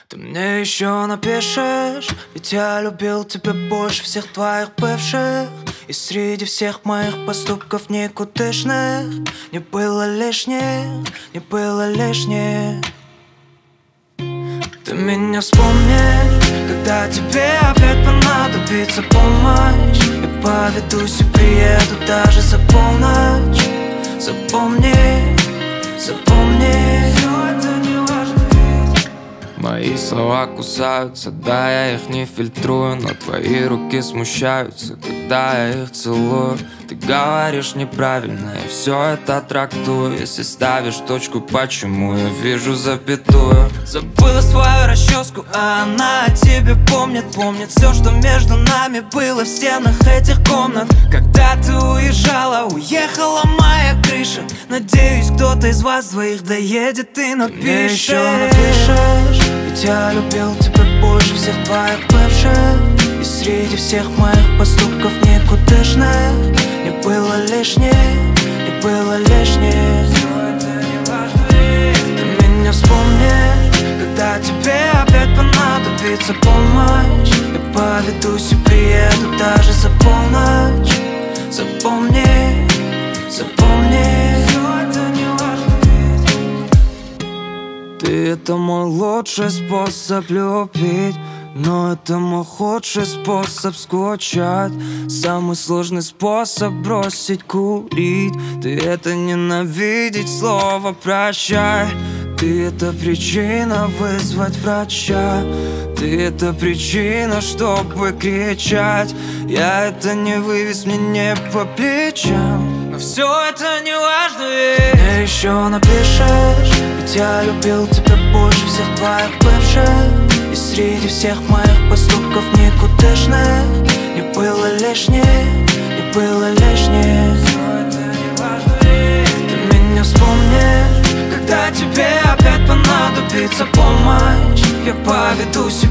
Ты мне еще напишешь, ведь я любил тебя больше всех твоих бывших. И среди всех моих поступков никудышных не было лишних, не было лишних. Ты меня вспомнишь, когда тебе опять понадобится помощь. Я поведусь и приеду даже за полночь. Запомни, запомни, все это не важно ведь. Мои слова кусаются, да, я их не фильтрую, но твои руки смущаются, когда я их целую. Ты говоришь неправильно, я все это трактую. Если ставишь точку, почему я вижу запятую? Забыла свою расческу, а она о тебе помнит. Помнит все, что между нами было в стенах этих комнат. Когда ты уезжала, уехала моя крыша. Надеюсь, кто-то из вас двоих доедет и напишет. Мне еще напишешь, ведь я любил тебя больше всех твоих бывших. И среди всех моих поступков никудышных не было лишних, не было лишних. Ты меня вспомнишь, когда тебе опять понадобится помощь. Я поведусь и приеду даже за полночь. Запомни, запомни, все это не важно ведь. Ты это мой лучший способ любить, но это мой худший способ скучать. Самый сложный способ бросить курить. Ты это ненавидеть слово прощай. Ты это причина вызвать врача. Ты это причина, чтобы кричать. Я это не вывез, мне не по плечам. Но все это не важно ведь. Мне еще напишешь, ведь я любил тебя больше всех твоих бывших. И среди всех моих поступков никудышных не было лишних, не было лишних. Ты меня вспомнишь, когда тебе опять понадобится помощь. Я поведусь